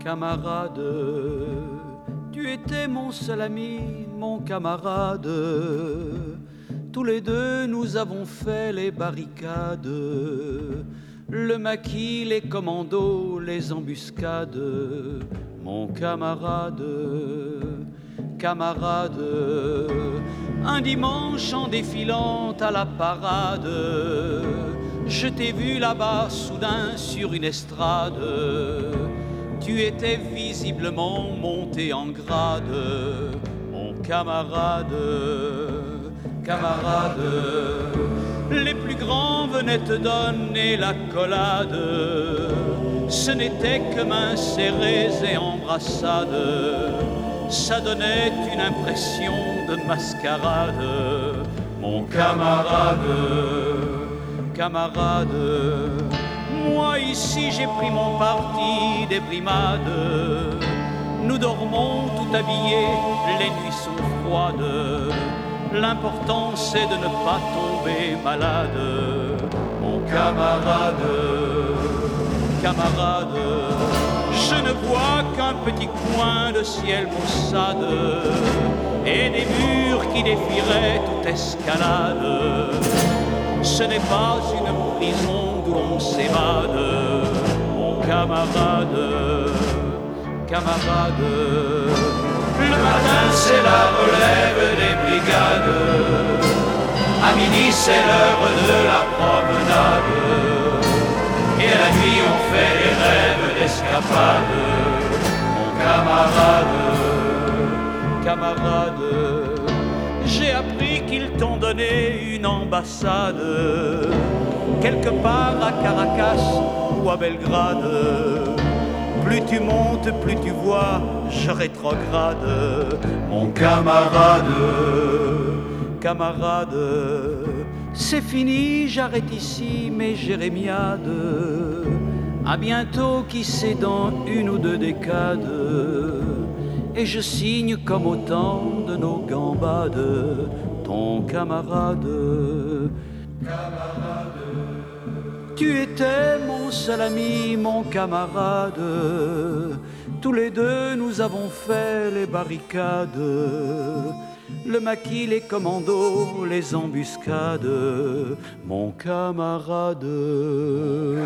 camarade. Tu étais mon seul ami, mon camarade. Tous les deux nous avons fait les barricades, le maquis, les commandos, les embuscades. Mon camarade, camarade, un dimanche en défilant à la parade, je t'ai vu là-bas soudain sur une estrade. Tu étais visiblement monté en grade, mon camarade, camarade. Les plus grands venaient te donner l'accolade. Ce n'était que mains serrées et embrassades. Ça donnait une impression de mascarade, mon camarade, camarade. Moi ici j'ai pris mon parti des brimades. Nous dormons tout habillés, les nuits sont froides. L'important c'est de ne pas tomber malade, mon camarade, camarade. Je ne vois qu'un petit coin de ciel maussade et des murs qui défieraient toute escalade. Ce n'est pas une prison d'où l'on s'évade, mon camarade, camarade. Le matin c'est la relève des brigades, à midi c'est l'heure de la promenade, et à la nuit on fait des rêves d'escapade, mon camarade, camarade. J'ai appris qu'ils t'ont donné une ambassade, quelque part à Caracas ou à Belgrade. Plus tu montes, plus tu vois, je rétrograde, mon camarade, camarade. C'est fini, j'arrête ici mes jérémiades. À bientôt, qui sait, dans une ou deux décades. Et je signe comme au temps de nos gambades, ton camarade, camarade. Tu étais mon seul ami, mon camarade. Tous les deux nous avons fait les barricades, le maquis, les commandos, les embuscades, mon camarade.